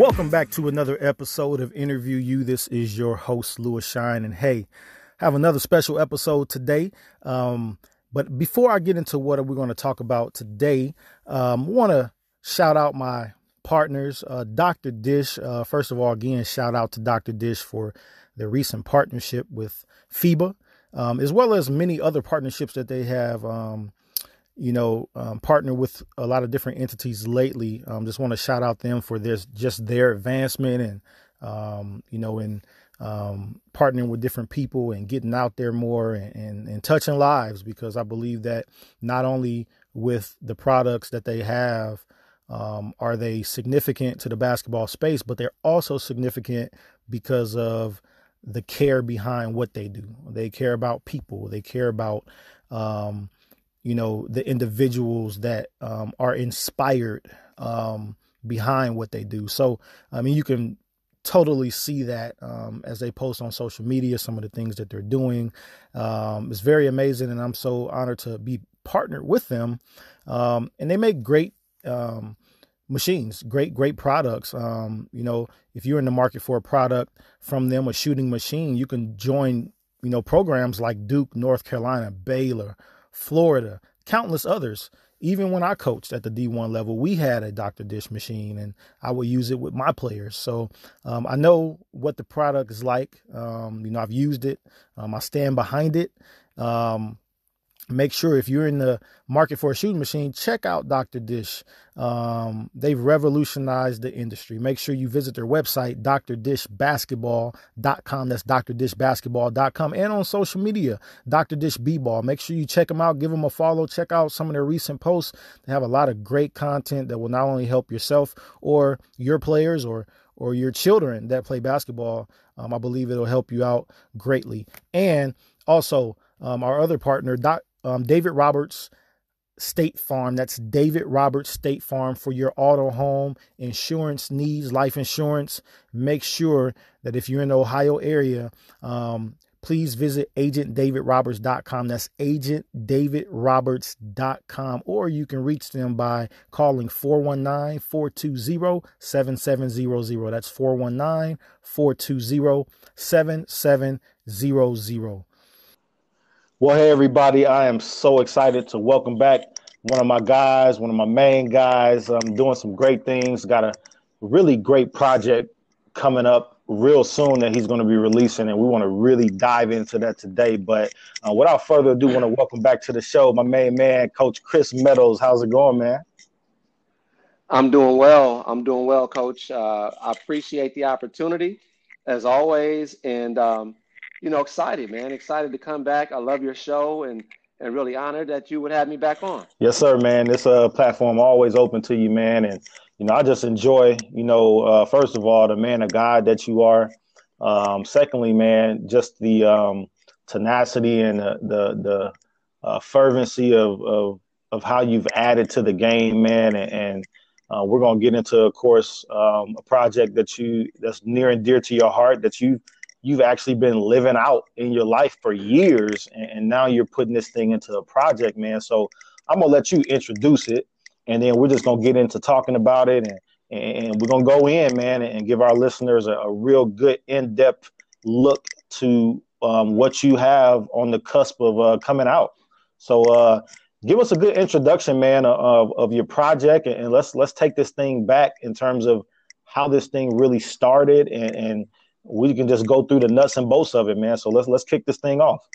Welcome back to another episode of Interview You. This is your host, Lewis Shine. And hey, I have another special episode today. But before I get into what we're going to talk about today, I want to shout out my partners, Dr. Dish. First of all, again, shout out to Dr. Dish for their recent partnership with FIBA, as well as many other partnerships that they have partner with a lot of different entities lately. Just want to shout out them for their advancement and, partnering with different people and getting out there more and touching lives, because I believe that not only with the products that they have, are they significant to the basketball space, but they're also significant because of the care behind what they do. They care about people. They care about, the individuals that are inspired behind what they do. So, you can totally see that as they post on social media, some of the things that they're doing. It's very amazing, and I'm so honored to be partnered with them. And they make great machines, great products. If you're in the market for a product from them, a shooting machine, you can join, programs like Duke, North Carolina, Baylor, Florida, countless others. Even when I coached at the D1 level, we had a Dr. Dish machine, and I would use it with my players. So I know what the product is like. I've used it. I stand behind it. Make sure if you're in the market for a shooting machine, check out Dr. Dish. They've revolutionized the industry. Make sure you visit their website, drdishbasketball.com. That's drdishbasketball.com. And on social media, Dr. Dish B-Ball. Make sure you check them out. Give them a follow. Check out some of their recent posts. They have a lot of great content that will not only help yourself or your players or your children that play basketball. I believe it'll help you out greatly. And also, our other partner, David Roberts State Farm. That's David Roberts State Farm for your auto, home insurance needs, life insurance. Make sure that if you're in the Ohio area, please visit agentdavidroberts.com. That's agentdavidroberts.com. Or you can reach them by calling 419-420-7700. That's 419-420-7700. Well, hey, everybody, I am so excited to welcome back one of my guys, one of my main guys. I'm doing some great things. Got a really great project coming up real soon that he's going to be releasing, and we want to really dive into that today. But without further ado, I want to welcome back to the show my main man, Coach Chris Meadows. How's it going, man? I'm doing well, Coach. I appreciate the opportunity, as always, and excited, man. Excited to come back. I love your show and really honored that you would have me back on. Yes, sir, man. This platform always open to you, man. And, I just enjoy, first of all, the man of God that you are. Secondly, man, just the tenacity and the fervency of how you've added to the game, man. And we're going to get into, of course, a project that's near and dear to your heart, that you've actually been living out in your life for years, and now you're putting this thing into a project, man. So I'm going to let you introduce it, and then we're just going to get into talking about it, and we're going to go in, man, and give our listeners a real good in-depth look to what you have on the cusp of coming out. So give us a good introduction, man, of your project, and let's take this thing back in terms of how this thing really started, and we can just go through the nuts and bolts of it, man. So let's kick this thing off.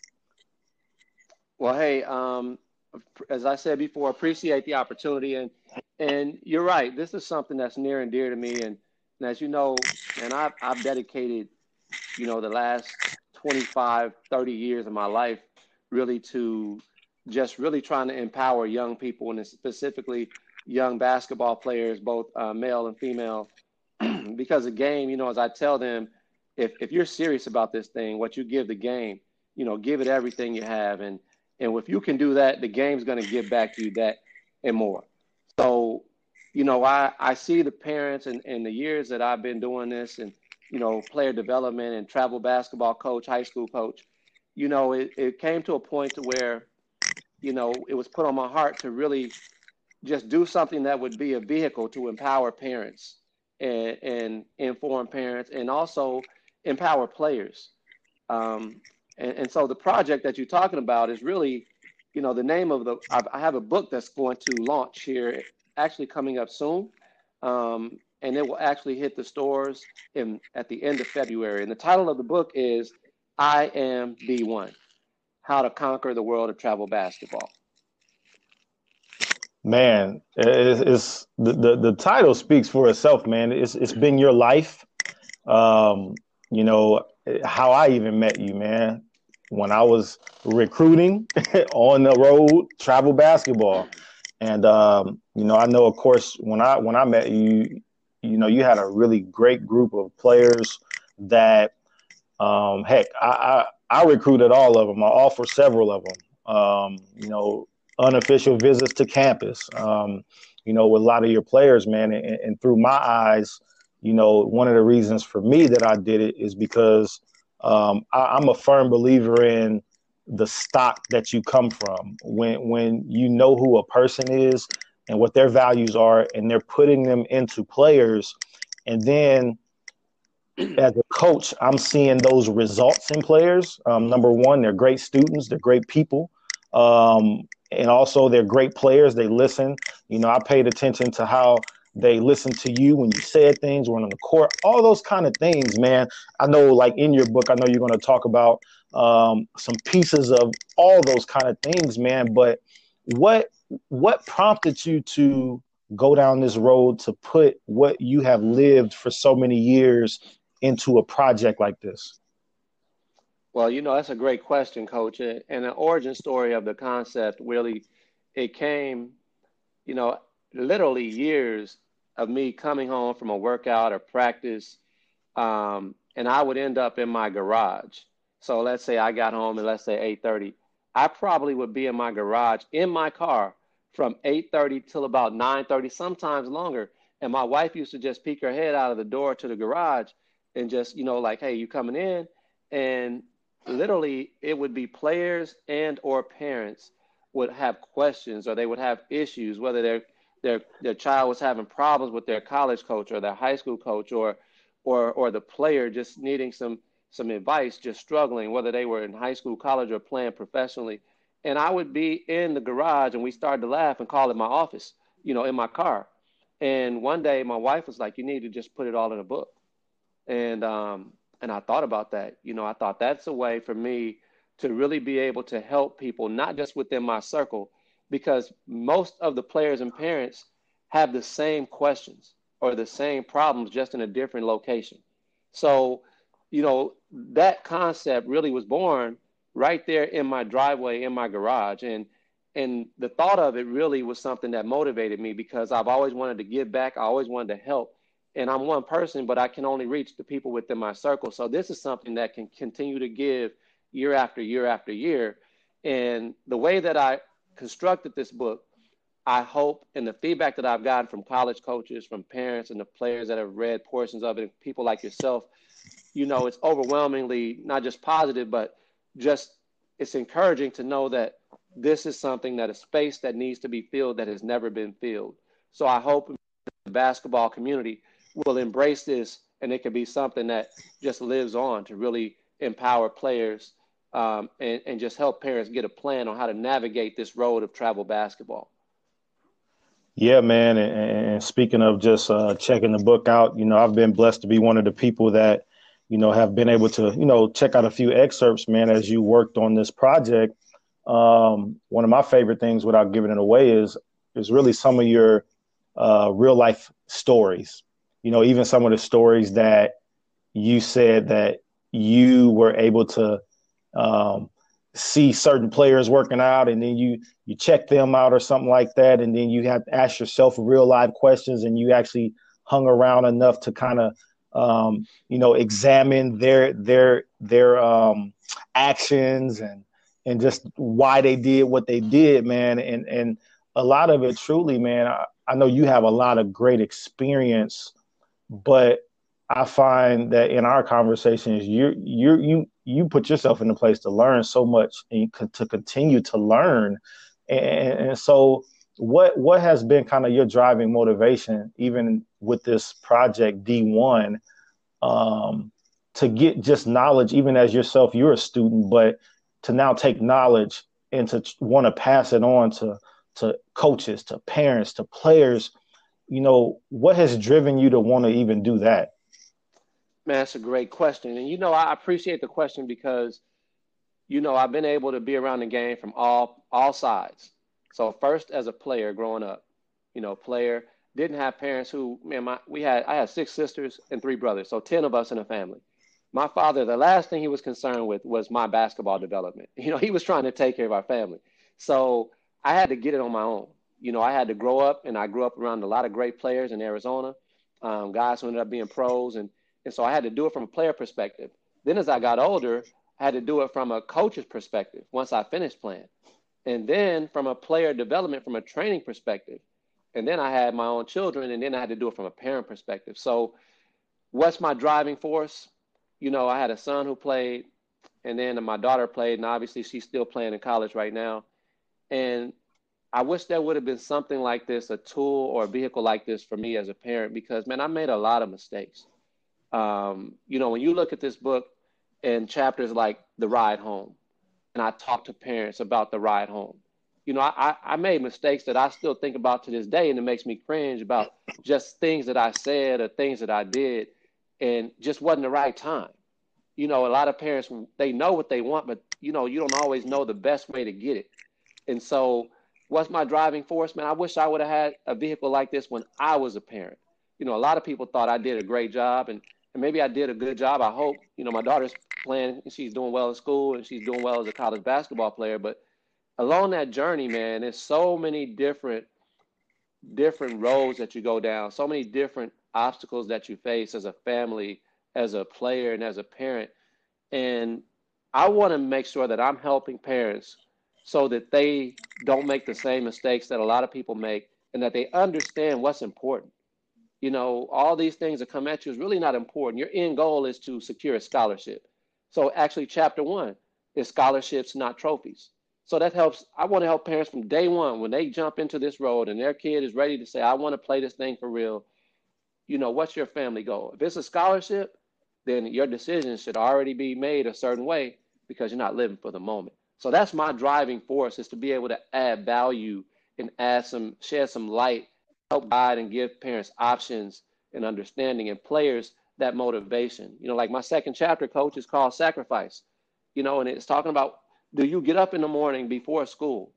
Well, hey, as I said before, appreciate the opportunity, and you're right. This is something that's near and dear to me, and as you know, and I've dedicated, the last 25, 30 years of my life really to just really trying to empower young people, and specifically young basketball players, both male and female, because the game, as I tell them, if you're serious about this thing, what you give the game, give it everything you have. And if you can do that, the game's going to give back to you that and more. So, I see the parents and the years that I've been doing this and, player development and travel basketball coach, high school coach, it came to a point to where, it was put on my heart to really just do something that would be a vehicle to empower parents and inform parents and also empower players. Um, and so the project that you're talking about is really, the name of I have a book that's going to launch here, actually coming up soon. And it will actually hit the stores at the end of February. And the title of the book is I Am D1, How to Conquer the World of Travel Basketball. Man, it's the title speaks for itself, man. It's been your life. You know, how I even met you, man, when I was recruiting on the road, travel basketball. And I know, of course, when I met you, you had a really great group of players that, heck, I recruited all of them. I offered several of them. Unofficial visits to campus. With a lot of your players, man, and through my eyes, one of the reasons for me that I did it is because I'm a firm believer in the stock that you come from. When you know who a person is and what their values are, and they're putting them into players, and then as a coach, I'm seeing those results in players. Number one, they're great students, they're great people. And also they're great players. They listen. I paid attention to how they listened to you when you said things, when on the court, all those kind of things, man. I know, like in your book, I know you're going to talk about some pieces of all those kind of things, man. But what prompted you to go down this road to put what you have lived for so many years into a project like this? Well, that's a great question, Coach. And the origin story of the concept really, it came, literally years of me coming home from a workout or practice, and I would end up in my garage. So let's say I got home at, let's say, 8:30. I probably would be in my garage in my car from 8:30 till about 9:30, sometimes longer. And my wife used to just peek her head out of the door to the garage and just, like, hey, you coming in? And literally it would be players and or parents would have questions, or they would have issues, whether their child was having problems with their college coach or their high school coach, or the player just needing some advice, just struggling, whether they were in high school, college, or playing professionally. And I would be in the garage and we started to laugh and call it my office, in my car. And one day my wife was like, you need to just put it all in a book. And I thought about that. I thought that's a way for me to really be able to help people, not just within my circle, because most of the players and parents have the same questions or the same problems, just in a different location. So, that concept really was born right there in my driveway, in my garage. And the thought of it really was something that motivated me, because I've always wanted to give back. I always wanted to help. And I'm one person, but I can only reach the people within my circle. So this is something that can continue to give year after year after year. And the way that I constructed this book, I hope, and the feedback that I've gotten from college coaches, from parents, and the players that have read portions of it, and people like yourself, it's overwhelmingly not just positive, but just it's encouraging to know that this is something, that a space that needs to be filled that has never been filled. So I hope the basketball community will embrace this, and it can be something that just lives on to really empower players, and just help parents get a plan on how to navigate this road of travel basketball. Yeah, man. And speaking of just checking the book out, I've been blessed to be one of the people that, have been able to, check out a few excerpts, man, as you worked on this project. One of my favorite things, without giving it away, is really some of your real life stories. Even some of the stories that you said that you were able to see certain players working out, and then you check them out or something like that. And then you have to ask yourself real live questions, and you actually hung around enough to kind of, examine their actions and just why they did what they did, man. And a lot of it, truly, man, I know you have a lot of great experience, but I find that in our conversations, you put yourself in a place to learn so much and to continue to learn. And so what has been kind of your driving motivation, even with this project D1 to get just knowledge, even as yourself, you're a student, but to now take knowledge and to want to pass it on to coaches, to parents, to players. What has driven you to want to even do that? Man, that's a great question. And, I appreciate the question because, I've been able to be around the game from all sides. So first as a player growing up, player, didn't have parents who, man, I had 6 sisters and 3 brothers, so 10 of us in a family. My father, the last thing he was concerned with was my basketball development. He was trying to take care of our family. So I had to get it on my own. I had to grow up, and I grew up around a lot of great players in Arizona, guys who ended up being pros. And so I had to do it from a player perspective. Then as I got older, I had to do it from a coach's perspective once I finished playing. And then from a player development, from a training perspective. And then I had my own children, and then I had to do it from a parent perspective. So what's my driving force? I had a son who played, and then my daughter played, and obviously she's still playing in college right now. And I wish there would have been something like this, a tool or a vehicle like this for me as a parent, because, man, I made a lot of mistakes. When you look at this book and chapters like The Ride Home, and I talk to parents about the ride home, I made mistakes that I still think about to this day, and it makes me cringe about just things that I said or things that I did, and just wasn't the right time. A lot of parents, they know what they want, but, you don't always know the best way to get it. And so what's my driving force, man? I wish I would have had a vehicle like this when I was a parent. A lot of people thought I did a great job, and maybe I did a good job. I hope. My daughter's playing, and she's doing well in school, and she's doing well as a college basketball player. But along that journey, man, there's so many different roads that you go down, so many different obstacles that you face as a family, as a player, and as a parent. And I want to make sure that I'm helping parents so that they don't make the same mistakes that a lot of people make, and that they understand what's important. All these things that come at you is really not important. Your end goal is to secure a scholarship. So actually, chapter 1 is scholarships, not trophies. So that helps. I want to help parents from day one when they jump into this road and their kid is ready to say, I want to play this thing for real. What's your family goal? If it's a scholarship, then your decision should already be made a certain way because you're not living for the moment. So that's my driving force, is to be able to add value and shed some light, help guide and give parents options and understanding, and players that motivation. Like my second chapter, coach, is called Sacrifice, and it's talking about, do you get up in the morning before school?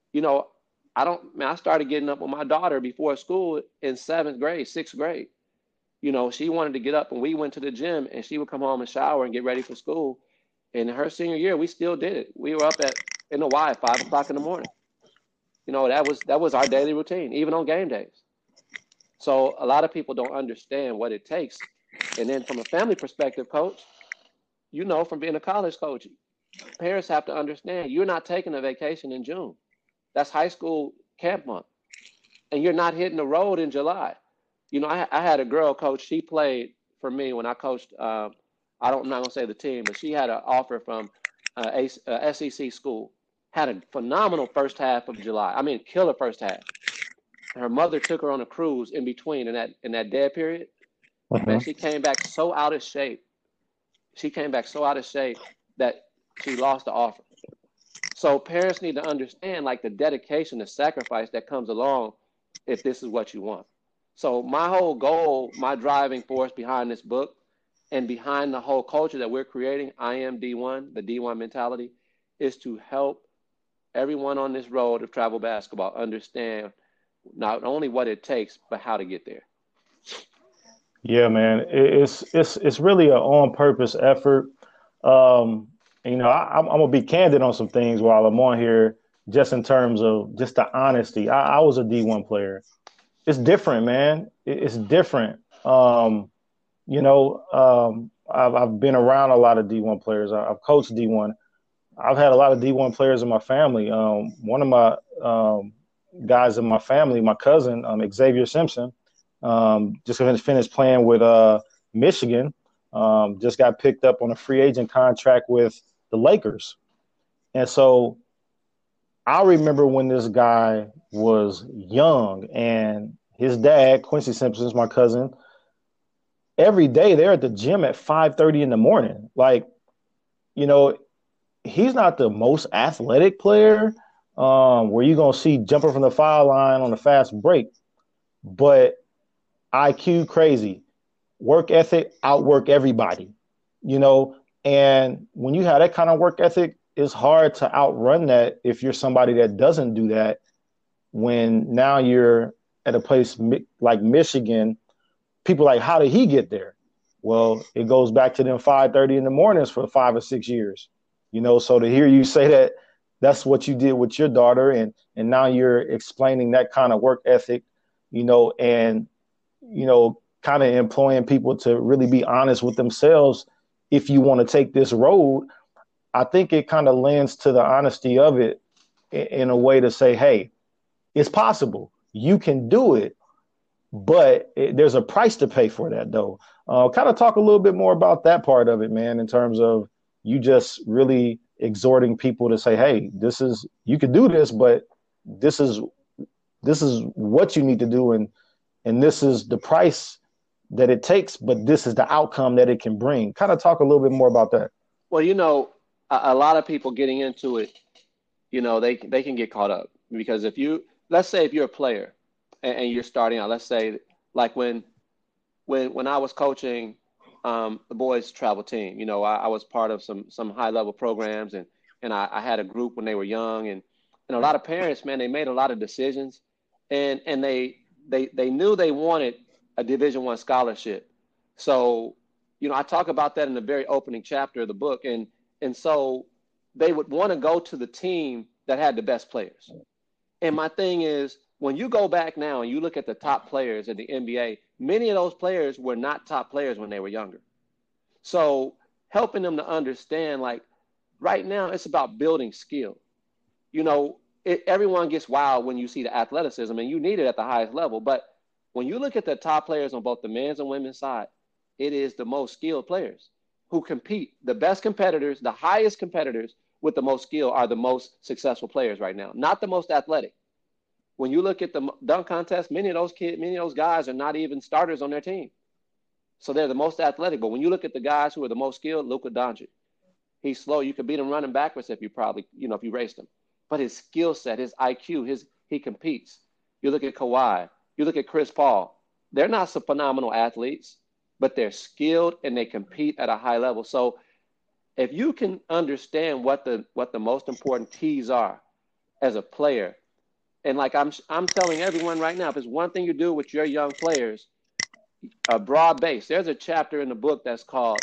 I started getting up with my daughter before school in 7th grade, 6th grade. She wanted to get up, and we went to the gym, and she would come home and shower and get ready for school. And in her senior year, we still did it. We were up in the Y at 5 o'clock in the morning. That was our daily routine, even on game days. So a lot of people don't understand what it takes. And then from a family perspective, coach, from being a college coach, parents have to understand you're not taking a vacation in June. That's high school camp month. And you're not hitting the road in July. I had a girl, coach, she played for me when I coached, I'm not going to say the team, but she had an offer from a SEC school. Had a phenomenal first half of July. I mean, killer first half. Her mother took her on a cruise in between in that dead period. Man, she came back so out of shape. That she lost the offer. So parents need to understand, like, the dedication, the sacrifice that comes along if this is what you want. So my whole goal, my driving force behind this book and behind the whole culture that we're creating, I am D1, the D1 mentality, is to help everyone on this road of travel basketball understand not only what it takes, but how to get there. Yeah, man, it's really an on-purpose effort. I'm gonna be candid on some things while I'm on here, just in terms of just the honesty. I was a D1 player. It's different, man. It's different. I've been around a lot of D1 players. I've coached D1. I've had a lot of D1 players in my family. One of my guys in my family, my cousin, Xavier Simpson, just finished playing with Michigan. Just got picked up on a free agent contract with the Lakers. And so I remember when this guy was young and his dad, Quincy Simpson's my cousin. Every day they're at the gym at 5:30 in the morning. Like, you know, he's not the most athletic player where you're gonna see jumping from the foul line on a fast break, but IQ crazy, work ethic, outwork everybody, you know. And when you have that kind of work ethic, it's hard to outrun that if you're somebody that doesn't do that. When now you're at a place like Michigan, people are like, how did he get there? Well, it goes back to them 5:30 in the mornings for 5 or 6 years, you know. So to hear you say that that's what you did with your daughter, and now you're explaining that kind of work ethic, you know, and you know, kind of employing people to really be honest with themselves if you want to take this road. I think it kind of lends to the honesty of it in a way to say, hey, it's possible. You can do it, but there's a price to pay for that, though. Kind of talk a little bit more about that part of it, man, in terms of you just really exhorting people to say, hey, you can do this, but this is what you need to do, and this is the price that it takes, but this is the outcome that it can bring. Kind of talk a little bit more about that. Well, you know, a lot of people getting into it, you know, they can get caught up because let's say if you're a player and you're starting out, let's say like when I was coaching the boys travel team, you know, I was part of some high level programs, and I had a group when they were young, and a lot of parents, man, they made a lot of decisions, and they knew they wanted a Division I scholarship. So, you know, I talk about that in the very opening chapter of the book, and so they would want to go to the team that had the best players. And my thing is, when you go back now and you look at the top players in the NBA, many of those players were not top players when they were younger. So helping them to understand, like right now, it's about building skill. You know, everyone gets wild when you see the athleticism, and you need it at the highest level. But when you look at the top players on both the men's and women's side, it is the most skilled players who compete. The best competitors, the highest competitors with the most skill are the most successful players right now, not the most athletic. When you look at the dunk contest, many of those guys are not even starters on their team. So they're the most athletic. But when you look at the guys who are the most skilled, Luka Doncic, he's slow. You could beat him running backwards if you raced him. But his skill set, his IQ, he competes. You look at Kawhi, you look at Chris Paul. They're not some phenomenal athletes, but they're skilled and they compete at a high level. So if you can understand what the most important keys are as a player, and like I'm telling everyone right now, if it's one thing you do with your young players, a broad base. There's a chapter in the book that's called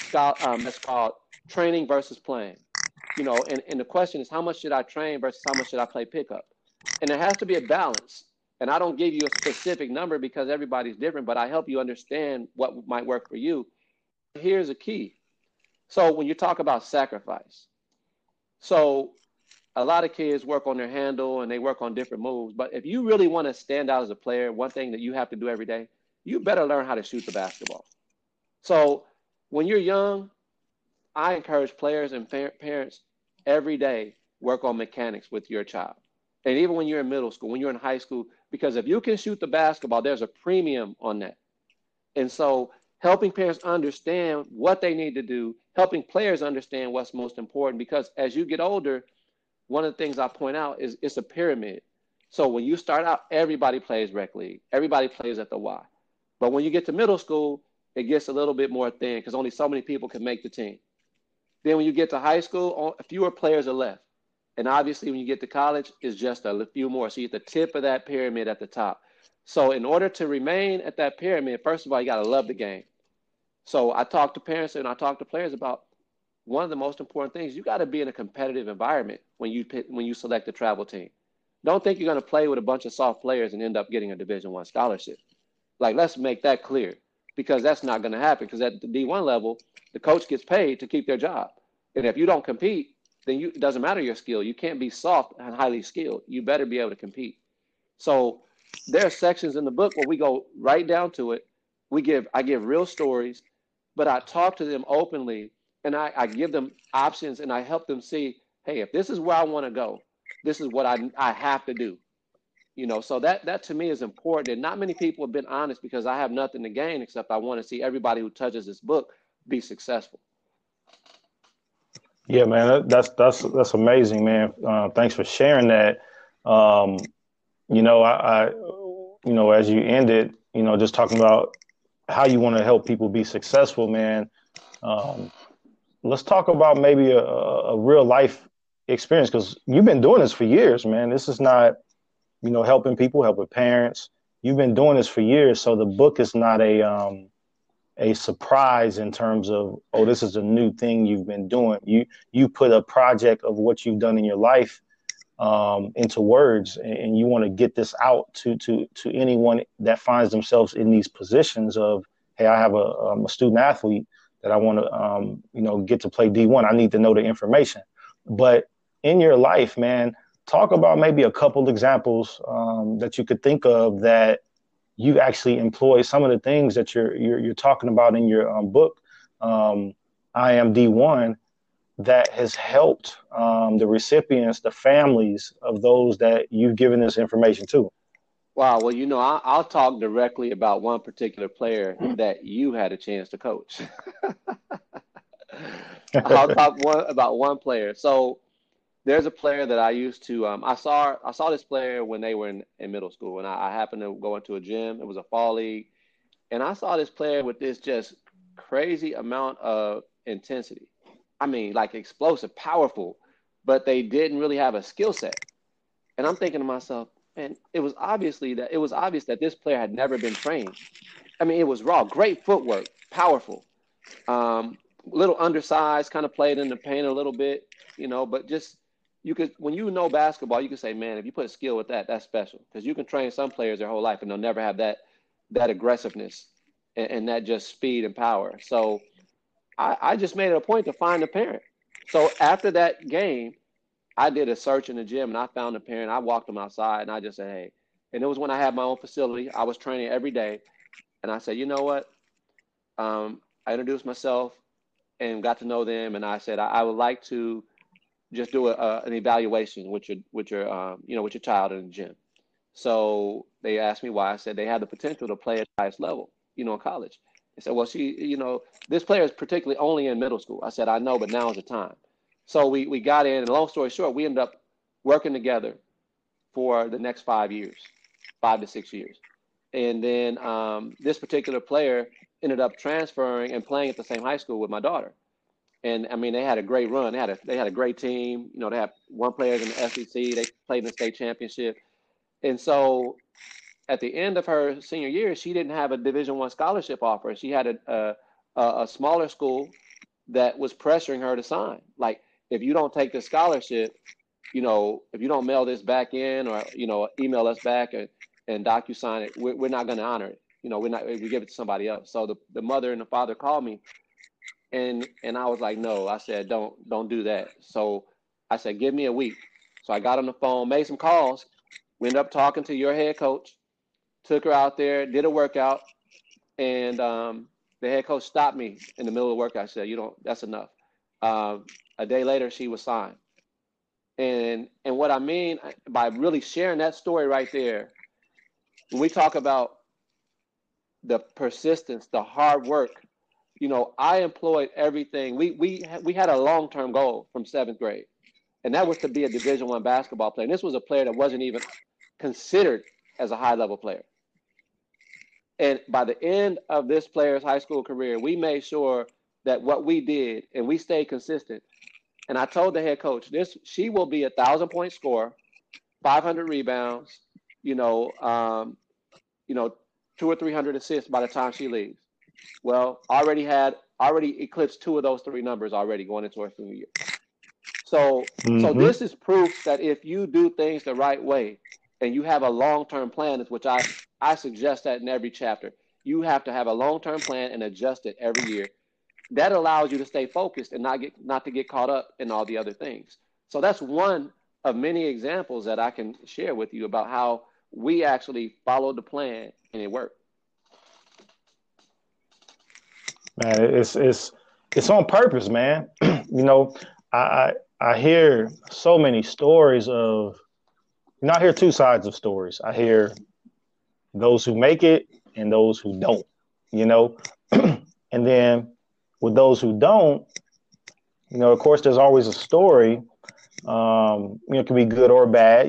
training versus playing. You know, and the question is, how much should I train versus how much should I play pickup? And there has to be a balance. And I don't give you a specific number because everybody's different, but I help you understand what might work for you. Here's a key. So when you talk about sacrifice, so a lot of kids work on their handle and they work on different moves. But if you really want to stand out as a player, one thing that you have to do every day, you better learn how to shoot the basketball. So when you're young, I encourage players and parents every day work on mechanics with your child. And even when you're in middle school, when you're in high school, because if you can shoot the basketball, there's a premium on that. And so helping parents understand what they need to do, helping players understand what's most important, because as you get older, one of the things I point out is it's a pyramid. So when you start out, everybody plays rec league. Everybody plays at the Y. But when you get to middle school, it gets a little bit more thin because only so many people can make the team. Then when you get to high school, fewer players are left. And obviously when you get to college, it's just a few more. So you're at the tip of that pyramid at the top. So in order to remain at that pyramid, first of all, you got to love the game. So I talk to parents and I talk to players about one of the most important things. You got to be in a competitive environment when you select a travel team. Don't think you're going to play with a bunch of soft players and end up getting a Division I scholarship. Like, let's make that clear, because that's not going to happen, because at the D1 level, the coach gets paid to keep their job. And if you don't compete, then it doesn't matter your skill. You can't be soft and highly skilled. You better be able to compete. So there are sections in the book where we go right down to it. I give real stories, but I talk to them openly, and I give them options, and I help them see, hey, if this is where I want to go, this is what I have to do. So that to me is important. And not many people have been honest because I have nothing to gain except I want to see everybody who touches this book be successful. Yeah, man, that's amazing, man. Thanks for sharing that. Um, as you ended, just talking about how you want to help people be successful, man. Um, let's talk about maybe a real life experience because you've been doing this for years, man. This is not, helping people, helping parents. You've been doing this for years, so the book is not a surprise in terms of, oh, this is a new thing you've been doing. You put a project of what you've done in your life into words, and you want to get this out to anyone that finds themselves in these positions of, hey, I have a student athlete that I want to get to play D1. I need to know the information. But in your life, man, talk about maybe a couple examples that you could think of that you actually employ some of the things that you're talking about in your book, I Am D1, that has helped the recipients, the families of those that you've given this information to. Wow. Well, I'll talk directly about one particular player that you had a chance to coach. I'll talk about one player. So there's a player that I used to. I saw this player when they were in middle school, and I happened to go into a gym. It was a fall league, and I saw this player with this just crazy amount of intensity. I mean, like explosive, powerful, but they didn't really have a skill set. And I'm thinking to myself, man, it was obvious that this player had never been trained. I mean, it was raw, great footwork, powerful, little undersized, kind of played in the paint a little bit, but just you could, when you know basketball, you can say, man, if you put a skill with that, that's special because you can train some players their whole life and they'll never have that aggressiveness and that just speed and power. So I just made it a point to find a parent. So after that game, I did a search in the gym and I found a parent. I walked them outside and I just said, hey, and it was when I had my own facility. I was training every day. And I said, you know what? I introduced myself and got to know them. And I said, I would like to just do an evaluation with your child in the gym. So they asked me why. I said they had the potential to play at the highest level, in college. They said, well, this player is particularly only in middle school. I said, I know, but now is the time. So we got in, and long story short, we ended up working together for the next 5 years, 5 to 6 years. And then this particular player ended up transferring and playing at the same high school with my daughter. And I mean, they had a great run. They had a great team. They had one player in the SEC. They played in the state championship. And so at the end of her senior year, she didn't have a Division I scholarship offer. She had a smaller school that was pressuring her to sign. Like, if you don't take this scholarship, if you don't mail this back in or, email us back and DocuSign it, we're not going to honor it. We give it to somebody else. So the mother and the father called me and I was like, no. I said, don't do that. So I said, give me a week. So I got on the phone, made some calls. We ended up talking to your head coach, took her out there, did a workout, and the head coach stopped me in the middle of the workout. I said, that's enough. A day later, she was signed. And what I mean by really sharing that story right there, when we talk about the persistence, the hard work, I employed everything. We had a long-term goal from 7th grade, and that was to be a Division I basketball player. And this was a player that wasn't even considered as a high-level player. And by the end of this player's high school career, we made sure that what we did, and we stayed consistent. And I told the head coach, she will be 1,000-point scorer, 500 rebounds, 200 or 300 assists by the time she leaves. Well, already eclipsed 2 of those 3 numbers already going into her senior year. So this is proof that if you do things the right way and you have a long-term plan, which I suggest that in every chapter, you have to have a long-term plan and adjust it every year. That allows you to stay focused and not to get caught up in all the other things. So that's one of many examples that I can share with you about how we actually followed the plan and it worked. Man, it's on purpose, man. I hear so many stories of I hear two sides of stories. I hear those who make it and those who don't, you know. And then with those who don't, of course, there's always a story. It can be good or bad,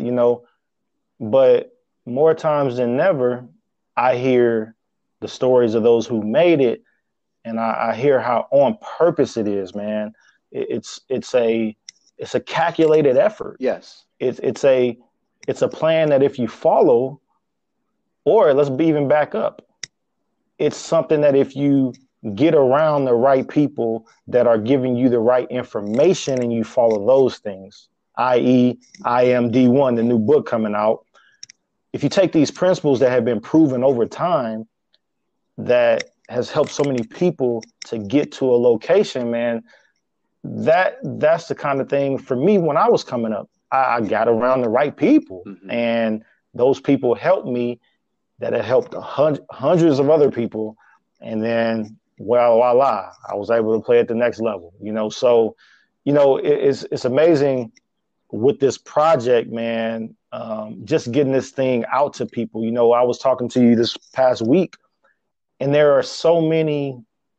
but more times than never, I hear the stories of those who made it, and I hear how on purpose it is, man. It's a calculated effort. Yes. It's a plan that if you follow, or let's be even back up, it's something that if you get around the right people that are giving you the right information and you follow those things, i.e., I Am D1, the new book coming out. If you take these principles that have been proven over time that has helped so many people to get to a location, man, that's the kind of thing for me when I was coming up. I got around the right people, and those people helped me that had helped hundreds of other people. And then, well, voila, I was able to play at the next level, So, it's amazing with this project, man, just getting this thing out to people. I was talking to you this past week, and there are so many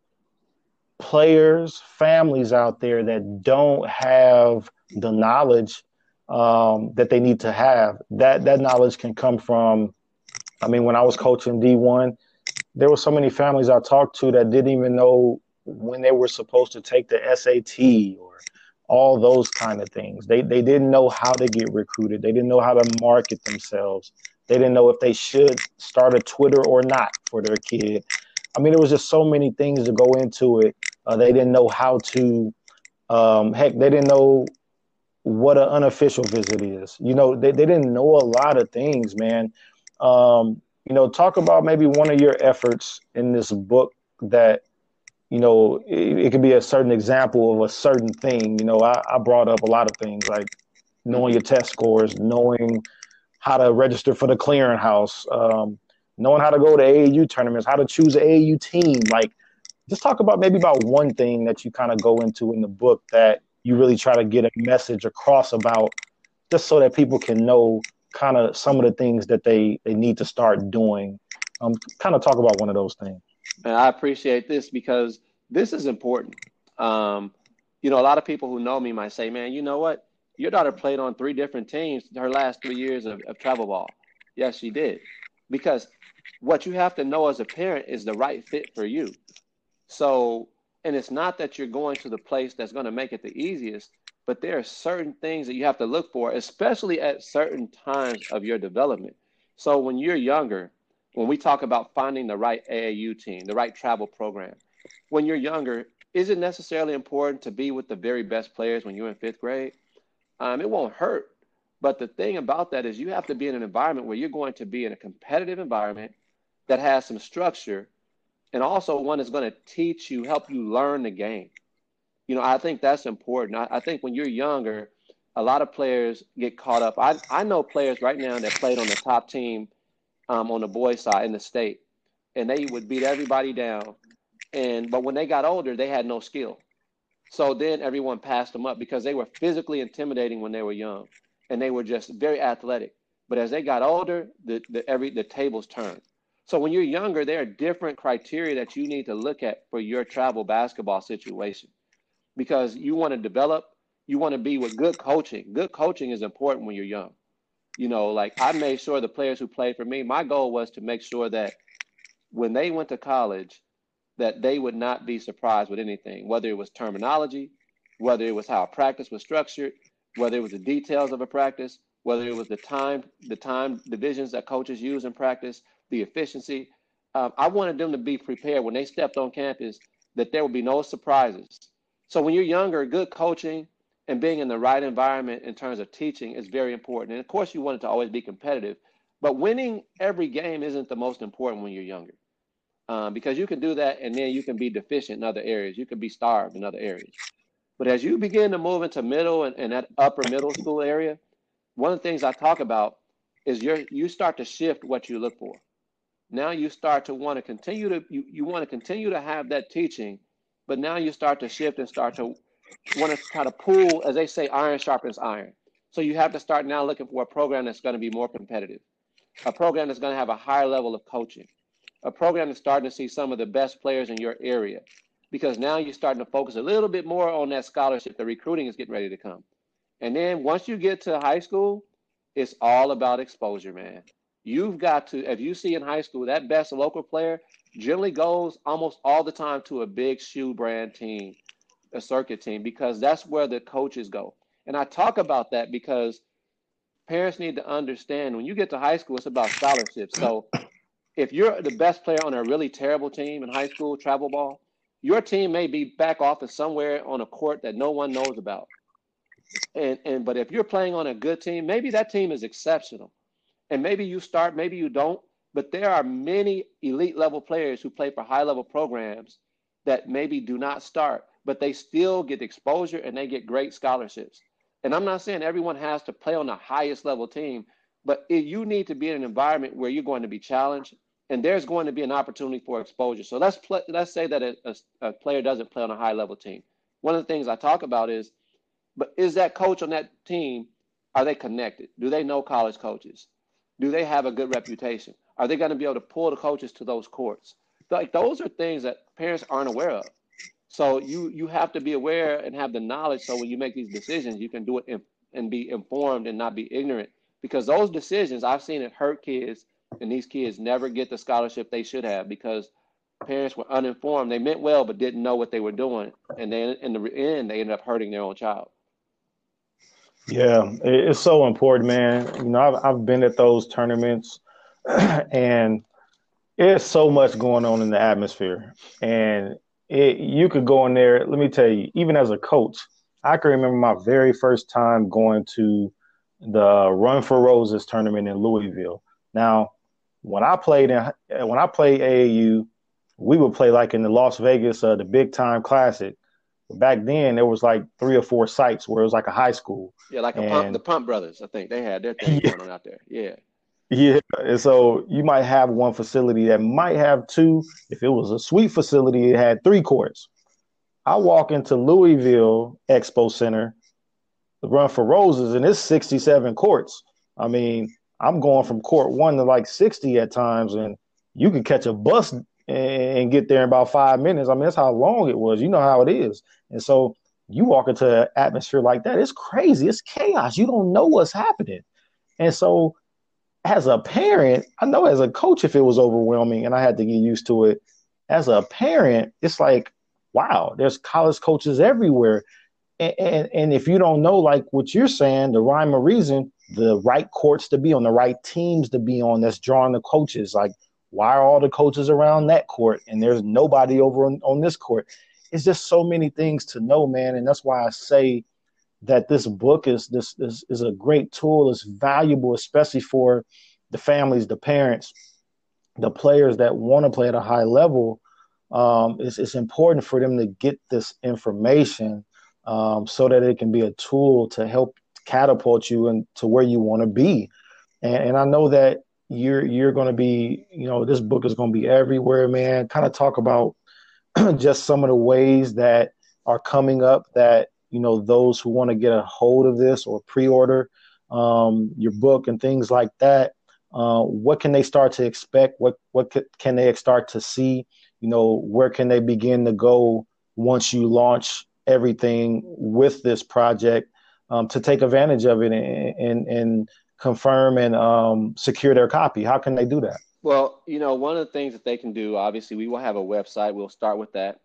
players, families out there that don't have the knowledge that they need to have. That knowledge can come from, when I was coaching D1, there were so many families I talked to that didn't even know when they were supposed to take the SAT or all those kind of things. They didn't know how to get recruited. They didn't know how to market themselves. They didn't know if they should start a Twitter or not for their kid. There was just so many things to go into it. They didn't know how to, they didn't know what an unofficial visit is. They didn't know a lot of things, man. Talk about maybe one of your efforts in this book that, it could be a certain example of a certain thing. I brought up a lot of things like knowing your test scores, knowing how to register for the clearinghouse, knowing how to go to AAU tournaments, how to choose an AAU team. Like, just talk about one thing that you kind of go into in the book that you really try to get a message across about, just so that people can know kind of some of the things that they need to start doing. Kind of talk about one of those things. And I appreciate this because this is important. A lot of people who know me might say, man, you know what? Your daughter played on 3 different teams her last 3 years of travel ball. Yes, she did. Because what you have to know as a parent is the right fit for you. So, and it's not that you're going to the place that's going to make it the easiest, but there are certain things that you have to look for, especially at certain times of your development. So when you're younger, when we talk about finding the right AAU team, the right travel program, when you're younger, is it necessarily important to be with the very best players when you're in 5th grade? It won't hurt. But the thing about that is you have to be in an environment where you're going to be in a competitive environment that has some structure, and also one that's going to teach you, help you learn the game. I think that's important. I think when you're younger, a lot of players get caught up. I know players right now that played on the top team on the boys' side in the state, and they would beat everybody down. But when they got older, they had no skill. So then everyone passed them up because they were physically intimidating when they were young, and they were just very athletic. But as they got older, the tables turned. So when you're younger, there are different criteria that you need to look at for your travel basketball situation, because you want to develop, you want to be with good coaching. Good coaching is important when you're young. Like I made sure the players who played for me, my goal was to make sure that when they went to college, that they would not be surprised with anything, whether it was terminology, whether it was how a practice was structured, whether it was the details of a practice, whether it was the time divisions that coaches use in practice, the efficiency. I wanted them to be prepared when they stepped on campus, that there would be no surprises. So when you're younger, good coaching and being in the right environment in terms of teaching is very important. And of course, you want it to always be competitive, but winning every game isn't the most important when you're younger. Because you can do that and then you can be deficient in other areas. You can be starved in other areas. But as you begin to move into middle and that upper middle school area, one of the things I talk about is you start to shift what you look for. Now you start to want to continue to you want to continue to have that teaching, but now you start to shift and start to want to try to pull, as they say, iron sharpens iron. So you have to start now looking for a program that's going to be more competitive, a program that's going to have a higher level of coaching, a program that's starting to see some of the best players in your area, because now you're starting to focus a little bit more on that scholarship. The recruiting is getting ready to come. And then once you get to high school, it's all about exposure, man. You've got to, if you see in high school, that best local player generally goes almost all the time to a big shoe brand team, a circuit team, because that's where the coaches go. And I talk about that because parents need to understand when you get to high school, it's about scholarships. So if you're the best player on a really terrible team in high school, travel ball, your team may be back office somewhere on a court that no one knows about. But if you're playing on a good team, maybe that team is exceptional. And maybe you start, maybe you don't, but there are many elite level players who play for high level programs that maybe do not start, but they still get exposure and they get great scholarships. And I'm not saying everyone has to play on the highest level team, but you need to be in an environment where you're going to be challenged and there's going to be an opportunity for exposure. So let's say that a player doesn't play on a high level team. One of the things I talk about is, but is that coach on that team, are they connected? Do they know college coaches? Do they have a good reputation? Are they going to be able to pull the coaches to those courts? Like those are things that parents aren't aware of. So you have to be aware and have the knowledge so when you make these decisions, you can do it and be informed and not be ignorant. Because those decisions, I've seen it hurt kids, and these kids never get the scholarship they should have because parents were uninformed. They meant well, but didn't know what they were doing. And then in the end, they ended up hurting their own child. Yeah, it's so important, man. You know, I've been at those tournaments, and there's so much going on in the atmosphere. And you could go in there. Let me tell you, even as a coach, I can remember my very first time going to the Run for Roses tournament in Louisville. Now, when I played AAU, we would play like in the Las Vegas, the Big Time Classic. Back then, there was like 3 or 4 sites where it was like a high school. Yeah, like the Pump Brothers, I think they had their thing Yeah, going on out there. Yeah. yeah. And so you might have one facility that might have two. If it was a sweet facility, it had 3 courts. I walk into Louisville Expo Center, the Run for Roses, and it's 67 courts. I mean, I'm going from court 1 to like 60 at times, and you can catch a bus and get there in about 5 minutes. I mean, that's how long it was. You know how it is. And so you walk into an atmosphere like that, it's crazy. It's chaos. You don't know what's happening. And so as a parent, I know as a coach, if it was overwhelming and I had to get used to it, as a parent, it's like, wow, there's college coaches everywhere. And if you don't know, like what you're saying, the rhyme or reason, the right courts to be on, the right teams to be on, that's drawing the coaches. Like, why are all the coaches around that court and there's nobody over on this court? It's just so many things to know, man. And that's why I say that this book is a great tool. It's valuable, especially for the families, the parents, the players that want to play at a high level. It's important for them to get this information so that it can be a tool to help catapult you into where you want to be. And I know that you're going to be, you know, this book is going to be everywhere, man. Kind of talk about just some of the ways that are coming up that, you know, those who want to get a hold of this or pre-order your book and things like that, what can they start to expect? Can they start to see? You know, where can they begin to go once you launch everything with this project to take advantage of it and confirm and secure their copy? How can they do that? Well, you know, one of the things that they can do, obviously, we will have a website. We'll start with that.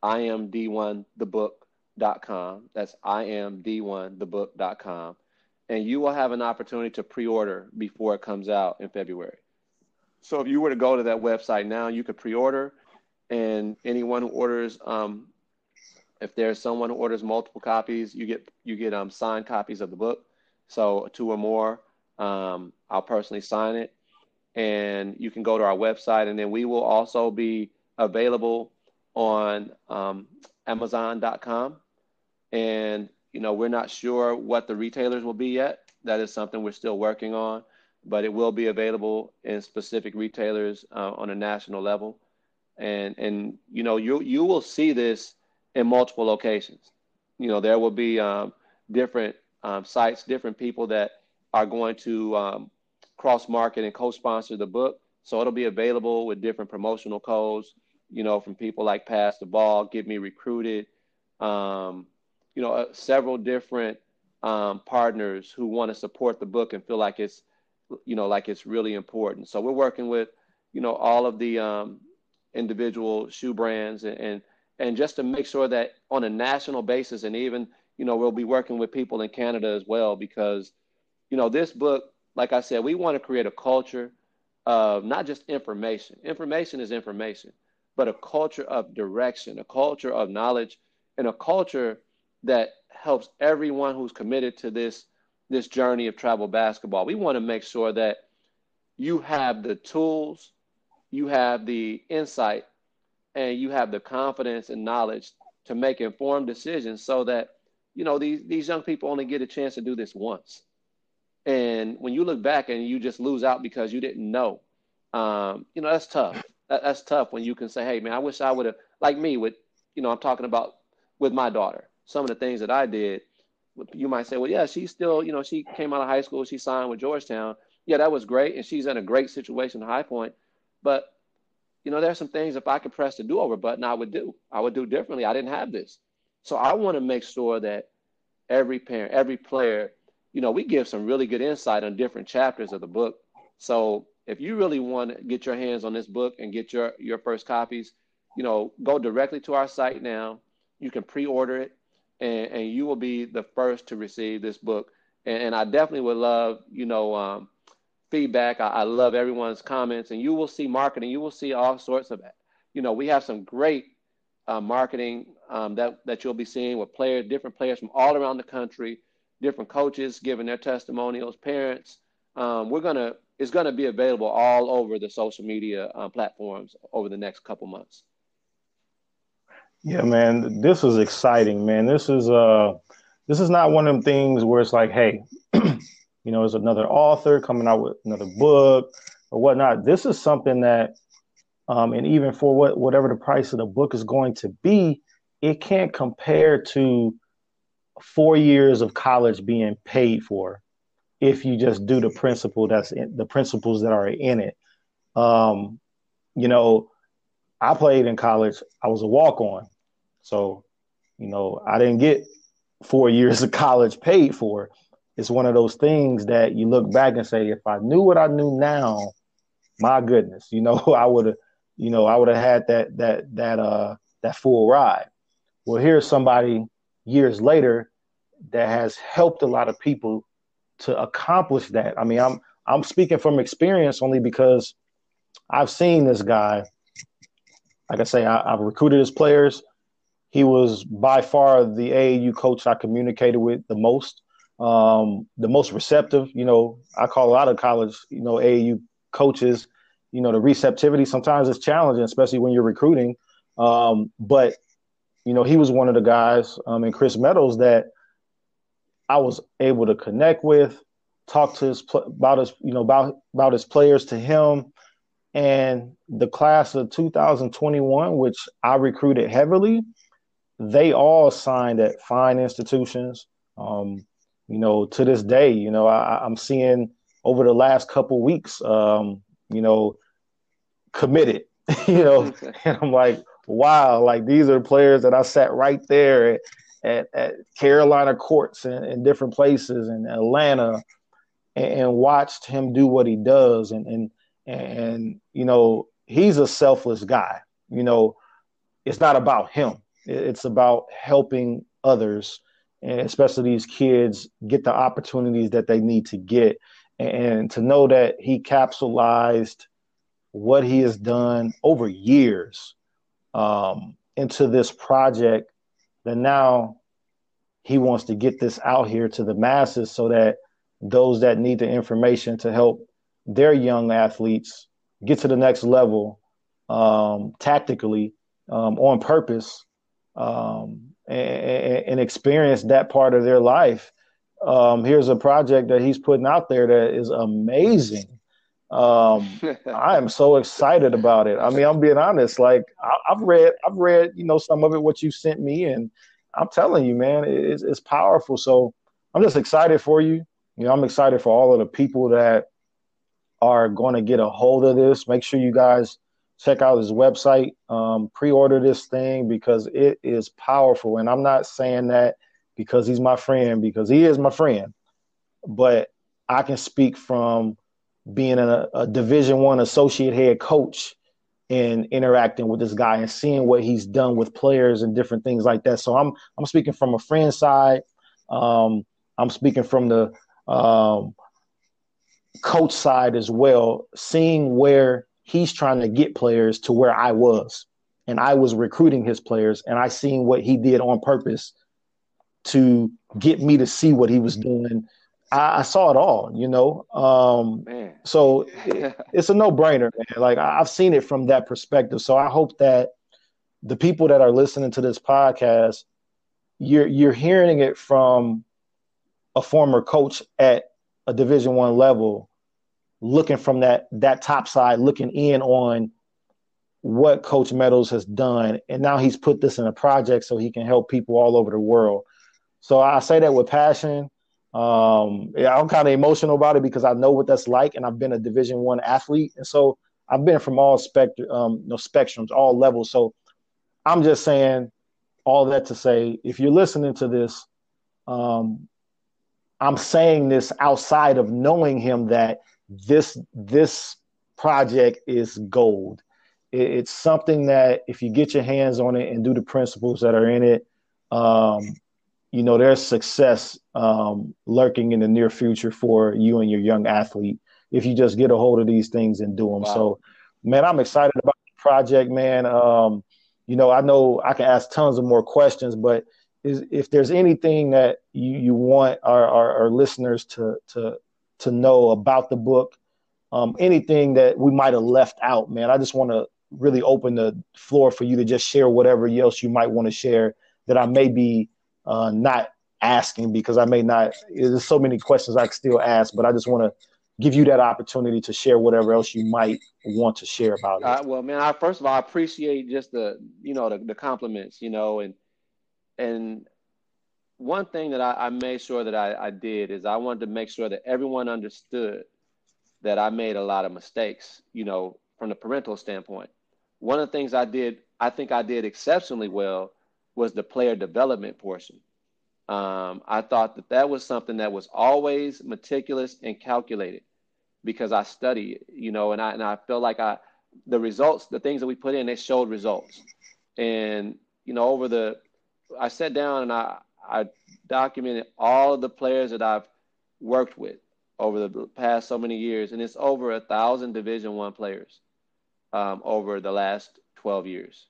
imd1thebook.com. That's imd1thebook.com. And you will have an opportunity to pre-order before it comes out in February. So if you were to go to that website now, you could pre-order, and anyone who orders, if there's someone who orders multiple copies, you get signed copies of the book. So 2 or more, I'll personally sign it. And you can go to our website, and then we will also be available on Amazon.com. And, you know, we're not sure what the retailers will be yet. That is something we're still working on, but it will be available in specific retailers on a national level. And you know, you will see this in multiple locations. You know, there will be different sites, different people that are going to cross market and co-sponsor the book. So it'll be available with different promotional codes, from people like Pass the Ball, Get Me Recruited, um, several different partners who want to support the book and feel like it's really important. So we're working with, all of the individual shoe brands and just to make sure that on a national basis, and even, we'll be working with people in Canada as well, because, this book, like I said, we want to create a culture of not just information. Information is information, but a culture of direction, a culture of knowledge, and a culture that helps everyone who's committed to this journey of travel basketball. We want to make sure that you have the tools, you have the insight, and you have the confidence and knowledge to make informed decisions, so that these young people only get a chance to do this once. And when you look back and you just lose out because you didn't know, that's tough. That's tough when you can say, hey, man, I wish I would have, like me with, I'm talking about with my daughter, some of the things that I did. You might say, well, yeah, she's still, she came out of high school, she signed with Georgetown. Yeah, that was great. And she's in a great situation at High Point. But, there's some things, if I could press the do-over button, I would do differently. I didn't have this. So I want to make sure that every parent, every player, we give some really good insight on different chapters of the book. So if you really want to get your hands on this book and get your first copies, go directly to our site now. You can pre-order it, and you will be the first to receive this book. And I definitely would love, feedback. I love everyone's comments, and you will see marketing. You will see all sorts of, we have some great marketing that you'll be seeing with different players from all around the country, different coaches giving their testimonials, parents. It's gonna be available all over the social media platforms over the next couple months. Yeah, man, this is exciting, man. This is not one of them things where it's like, hey, there's another author coming out with another book or whatnot. This is something that, and even for whatever the price of the book is going to be, it can't compare to 4 years of college being paid for if you just do the principles that are in it. I played in college. I was a walk-on. So, I didn't get 4 years of college paid for. It's one of those things that you look back and say, if I knew what I knew now, my goodness, I would have had that full ride. Well, here's somebody years later that has helped a lot of people to accomplish that. I mean, I'm speaking from experience only because I've seen this guy. Like I say, I've recruited his players. He was by far the AAU coach I communicated with the most receptive. I call a lot of college, AAU coaches, the receptivity sometimes is challenging, especially when you're recruiting. But he was one of the guys, and Chris Meadows, that I was able to connect with, talk to about his players to him. And the class of 2021, which I recruited heavily, they all signed at fine institutions. To this day, I'm seeing over the last couple weeks, committed, and I'm like, wow, like these are players that I sat right there at Carolina courts and different places in Atlanta and watched him do what he does. And he's a selfless guy. It's not about him. It's about helping others, and especially these kids, get the opportunities that they need to get. And to know that he capsulized what he has done over years into this project, that now he wants to get this out here to the masses so that those that need the information to help their young athletes get to the next level tactically, on purpose, and experience that part of their life. Here's a project that he's putting out there that is amazing. I am so excited about it. I mean, I'm being honest. Like I've read, some of it, what you sent me, and I'm telling you, man, it's powerful. So I'm just excited for you. You know, I'm excited for all of the people that are going to get a hold of this. Make sure you guys check out his website, pre-order this thing because it is powerful. And I'm not saying that because he's my friend, because he is my friend, but I can speak from being a Division I associate head coach and interacting with this guy and seeing what he's done with players and different things like that. So I'm speaking from a friend side. I'm speaking from the coach side as well, seeing where he's trying to get players to where I was. And I was recruiting his players, and I seen what he did on purpose to get me to see what he was doing. I saw it all, you know. So it's a no-brainer, man. Like I've seen it from that perspective. So I hope that the people that are listening to this podcast, you're hearing it from a former coach at a Division I level, looking from that top side, looking in on what Coach Meadows has done, and now he's put this in a project so he can help people all over the world. So I say that with passion. I'm kind of emotional about it because I know what that's like, and I've been a Division I athlete, and so I've been from all spectrums, all levels. So I'm just saying all that to say, if you're listening to this, I'm saying this outside of knowing him that this project is gold. It's something that if you get your hands on it and do the principles that are in it, you know, there's success lurking in the near future for you and your young athlete if you just get a hold of these things and do them. Wow. So, man, I'm excited about the project, man. You know I can ask tons of more questions, but if there's anything that you want our listeners to know about the book, anything that we might have left out, man, I just want to really open the floor for you to just share whatever else you might want to share that I may be not asking, because I may not, there's so many questions I can still ask, but I just want to give you that opportunity to share whatever else you might want to share about it. Well, man, first of all, I appreciate just the compliments, and one thing that I made sure that I did is I wanted to make sure that everyone understood that I made a lot of mistakes, from the parental standpoint. One of the things I think I did exceptionally well was the player development portion. I thought that was something that was always meticulous and calculated because I studied, and I feel like the results, the things that we put in, they showed results. And, I sat down and I documented all of the players that I've worked with over the past so many years, and it's over 1,000 Division I players over the last 12 years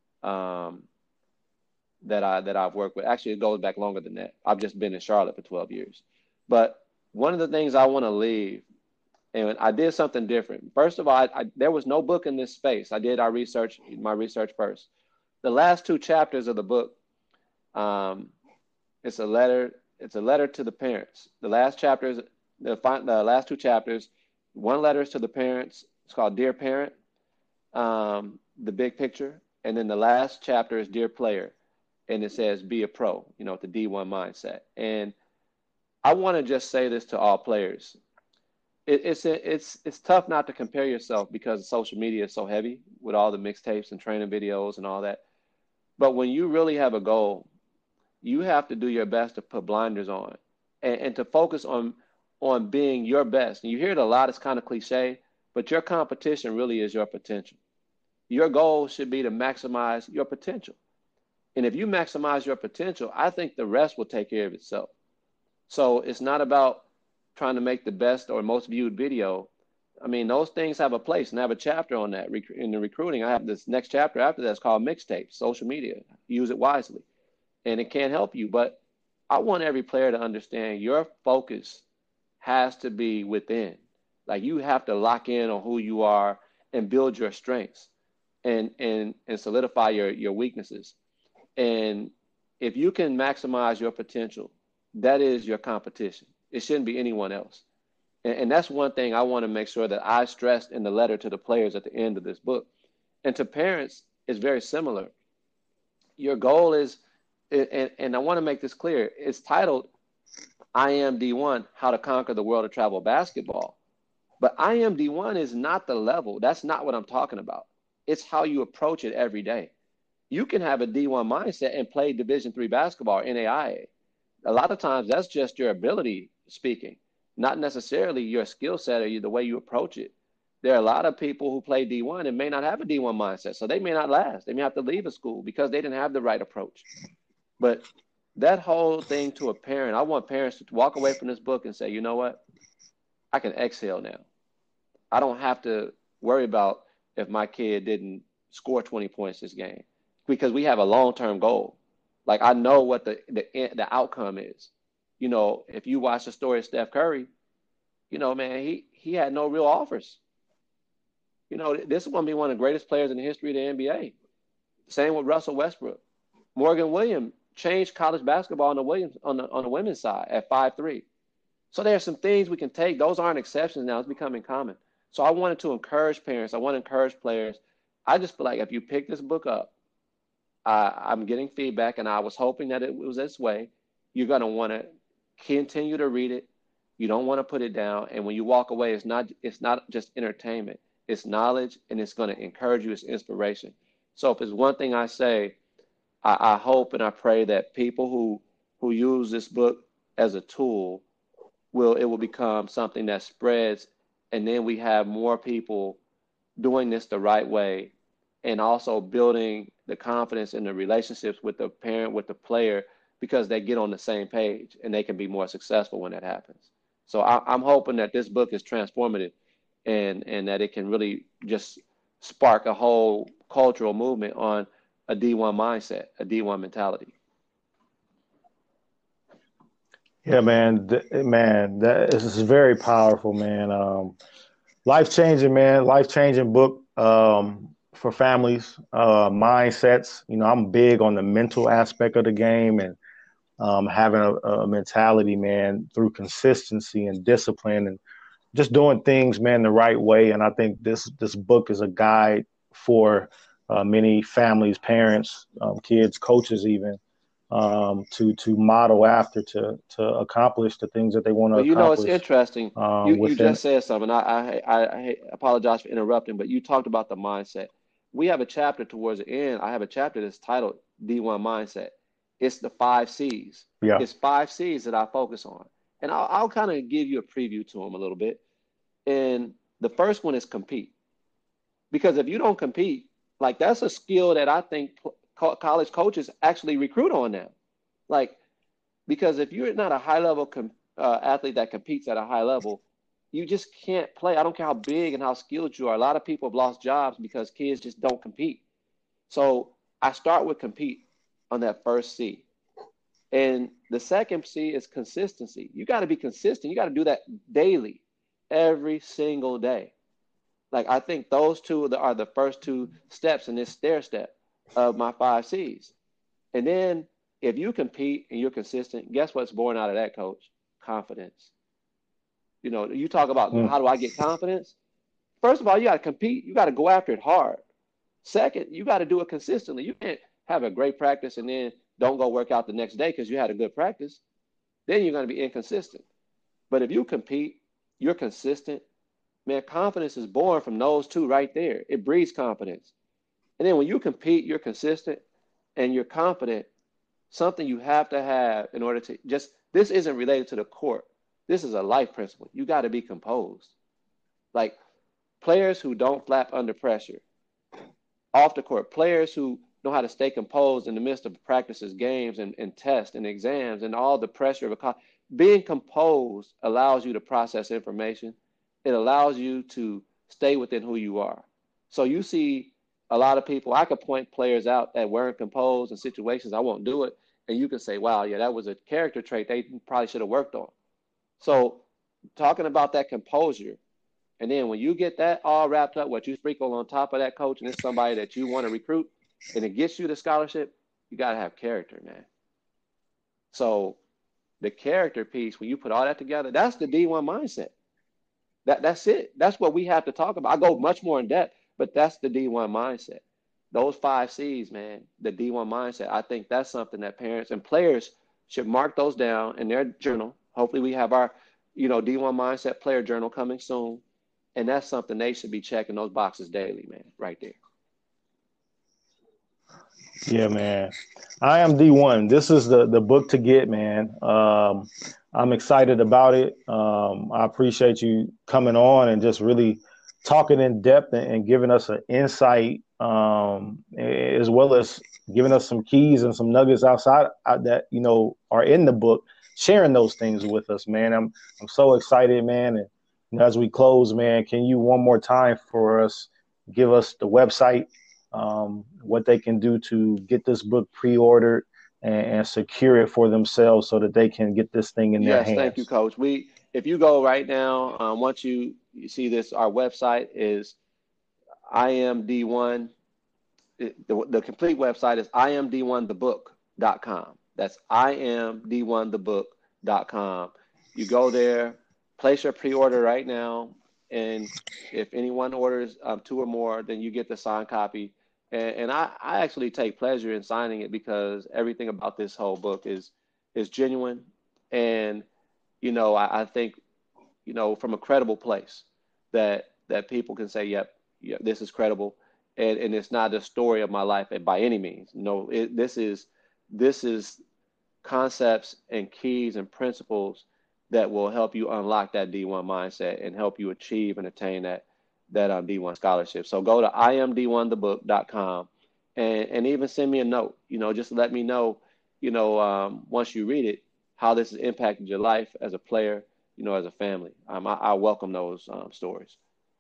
that I've worked with. Actually, it goes back longer than that. I've just been in Charlotte for 12 years. But one of the things I want to leave, and I did something different. First of all, there was no book in this space. I did my research first. The last two chapters of the book, it's a letter to the parents. The last last two chapters, one letter is to the parents. It's called Dear Parent, the big picture. And then the last chapter is Dear Player. And it says, be a pro, with the D1 mindset. And I want to just say this to all players. It's tough not to compare yourself because social media is so heavy with all the mixtapes and training videos and all that. But when you really have a goal, you have to do your best to put blinders on and to focus on being your best. And you hear it a lot, it's kind of cliche, but your competition really is your potential. Your goal should be to maximize your potential. And if you maximize your potential, I think the rest will take care of itself. So it's not about trying to make the best or most viewed video. I mean, those things have a place, and I have a chapter on that in the recruiting. I have this next chapter after that's called mixtapes, social media. Use it wisely. And it can help you. But I want every player to understand your focus has to be within. Like, you have to lock in on who you are and build your strengths and solidify your weaknesses. And if you can maximize your potential, that is your competition. It shouldn't be anyone else. And that's one thing I want to make sure that I stressed in the letter to the players at the end of this book. And to parents, it's very similar. Your goal is, and I want to make this clear, it's titled I Am D1, How to Conquer the World of Travel Basketball. But I Am D1 is not the level. That's not what I'm talking about. It's how you approach it every day. You can have a D1 mindset and play Division three basketball or NAIA. A lot of times that's just your ability speaking, not necessarily your skill set or the way you approach it. There are a lot of people who play D1 and may not have a D1 mindset, so they may not last. They may have to leave a school because they didn't have the right approach. But that whole thing to a parent, I want parents to walk away from this book and say, you know what? I can exhale now. I don't have to worry about if my kid didn't score 20 points this game because we have a long-term goal. Like I know what the outcome is. You know, if you watch the story of Steph Curry, you know, man, he had no real offers. You know, this is going to be one of the greatest players in the history of the NBA. Same with Russell Westbrook. Morgan Williams changed college basketball on the women's side at 5'3". So there are some things we can take. Those aren't exceptions now. It's becoming common. So I wanted to encourage parents. I want to encourage players. I just feel like if you pick this book up, I'm getting feedback, and I was hoping that it was this way. You're going to want to continue to read it. You don't want to put it down. And when you walk away, it's not just entertainment. It's knowledge, and it's going to encourage you. It's inspiration. So if it's one thing I say, I hope and I pray that people who use this book as a tool it will become something that spreads, and then we have more people doing this the right way, and also building the confidence in the relationships with the parent, with the player, because they get on the same page and they can be more successful when that happens. So I'm hoping that this book is transformative and that it can really just spark a whole cultural movement on a D1 mindset, a D1 mentality. Yeah, man, this is very powerful, man. Life-changing, man, life-changing book for families, mindsets. You know, I'm big on the mental aspect of the game and having a mentality, man, through consistency and discipline and just doing things, man, the right way. And I think this book is a guide for many families, parents, kids, coaches, even to model after to accomplish the things that they want to But you know, it's accomplish. interesting. You Within, just said something. I apologize for interrupting, but you talked about the mindset. We have a chapter towards the end. I have a chapter that's titled D1 Mindset. It's the 5 C's. yeah, It's 5 C's that I focus on. And I'll kind of give you a preview to them a little bit. And the first one is compete. Because if you don't compete, like that's a skill that I think college coaches actually recruit on now. Like, because if you're not a high level athlete that competes at a high level, you just can't play. I don't care how big and how skilled you are. A lot of people have lost jobs because kids just don't compete. So I start with compete on that first C. And the second C is consistency. You got to be consistent. You got to do that daily, every single day. Like I think those two are the first two steps in this stair step of my 5 C's. And then if you compete and you're consistent, guess what's born out of that, coach? Confidence. You know, you talk about how do I get confidence? First of all, you got to compete. You got to go after it hard. Second, you got to do it consistently. You can't have a great practice and then don't go work out the next day because you had a good practice. Then you're going to be inconsistent. But if you compete, you're consistent, man, confidence is born from those two right there. It breeds confidence. And then when you compete, you're consistent and you're confident, something you have to have in order to this isn't related to the court. This is a life principle. You got to be composed. Like players who don't flap under pressure, off the court, players who know how to stay composed in the midst of practices, games, and tests and exams and all the pressure of being composed allows you to process information. It allows you to stay within who you are. So you see a lot of people, I could point players out that weren't composed in situations, I won't do it. And you can say, wow, yeah, that was a character trait they probably should have worked on. So talking about that composure, and then when you get that all wrapped up, what you sprinkle on top of that, coach, and it's somebody that you want to recruit, and it gets you the scholarship, you got to have character, man. So the character piece, when you put all that together, that's the D1 mindset. That's it. That's what we have to talk about. I go much more in depth, but that's the D1 mindset. Those 5 C's, man, the D1 mindset. I think that's something that parents and players should mark those down in their journal. Hopefully we have our, D1 Mindset Player Journal coming soon. And that's something they should be checking those boxes daily, man, right there. Yeah, man. I am D1. This is the book to get, man. I'm excited about it. I appreciate you coming on and just really talking in depth and giving us an insight, as well as giving us some keys and some nuggets outside that, are in the book, sharing those things with us, man. I'm so excited, man. And as we close, man, can you one more time for us, give us the website, what they can do to get this book pre-ordered and secure it for themselves so that they can get this thing in their hands. Yes, thank you, Coach. If you go right now, once you see this, our website is IMD1. The complete website is imd1thebook.com. That's imd1thebook.com. You go there, place your pre-order right now, and if anyone orders 2 or more, then you get the signed copy. And I actually take pleasure in signing it because everything about this whole book is genuine. And, I think, from a credible place that people can say, yep, this is credible. And it's not the story of my life by any means. No, this is concepts and keys and principles that will help you unlock that D1 mindset and help you achieve and attain that D1 scholarship. So go to imd1thebook.com and even send me a note, just let me know, once you read it, how this has impacted your life as a player, as a family. I welcome those stories.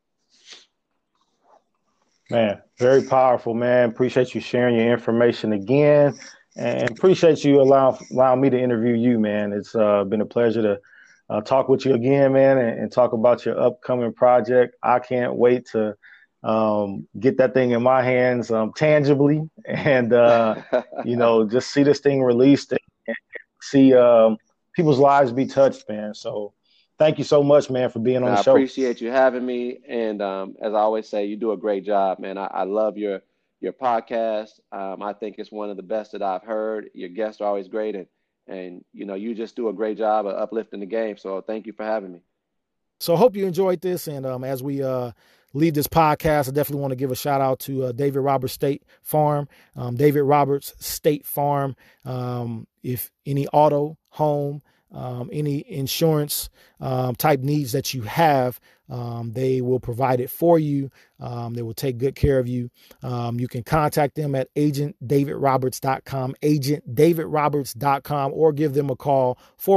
Man, very powerful, man. Appreciate you sharing your information again, and appreciate you allowing me to interview you, man. It's been a pleasure to talk with you again, man, and talk about your upcoming project. I can't wait to get that thing in my hands tangibly and, just see this thing released and see people's lives be touched, man. So thank you so much, man, for being on the show. I appreciate you having me. And as I always say, you do a great job, man. I love your podcast. I think it's one of the best that I've heard. Your guests are always great. And you just do a great job of uplifting the game. So thank you for having me. So I hope you enjoyed this. And as we leave this podcast, I definitely want to give a shout out to David Roberts State Farm. David Roberts State Farm. If any auto, home, any insurance type needs that you have, they will provide it for you. They will take good care of you. You can contact them at agentdavidroberts.com, agentdavidroberts.com, or give them a call,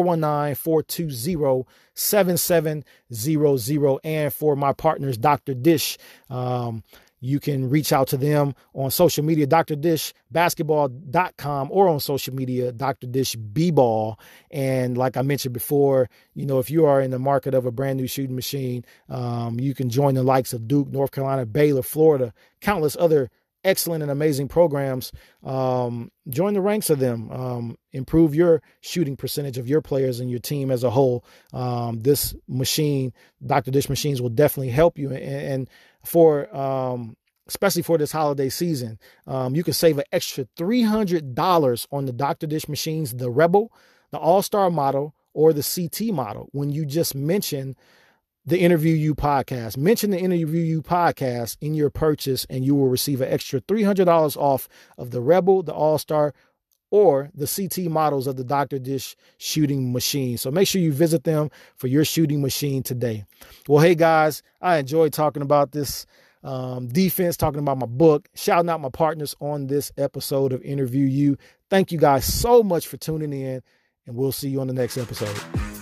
419-420-7700. And for my partners, Dr. Dish, you can reach out to them on social media, drdishbasketball.com, or on social media, Dr. Dish B-ball. And like I mentioned before, if you are in the market of a brand new shooting machine, you can join the likes of Duke, North Carolina, Baylor, Florida, countless other excellent and amazing programs. Join the ranks of them. Improve your shooting percentage of your players and your team as a whole. This machine, Dr. Dish machines, will definitely help you. And for especially for this holiday season, you can save an extra $300 on the Dr. Dish machines, the Rebel, the All-Star model, or the CT model when you just mention the Interview You podcast. Mention the Interview You podcast in your purchase, and you will receive an extra $300 off of the Rebel, the All-Star, or the CT models of the Dr. Dish shooting machine. So make sure you visit them for your shooting machine today. Well, hey guys, I enjoyed talking about this defense, talking about my book, shouting out my partners on this episode of Interview You. Thank you guys so much for tuning in, and we'll see you on the next episode.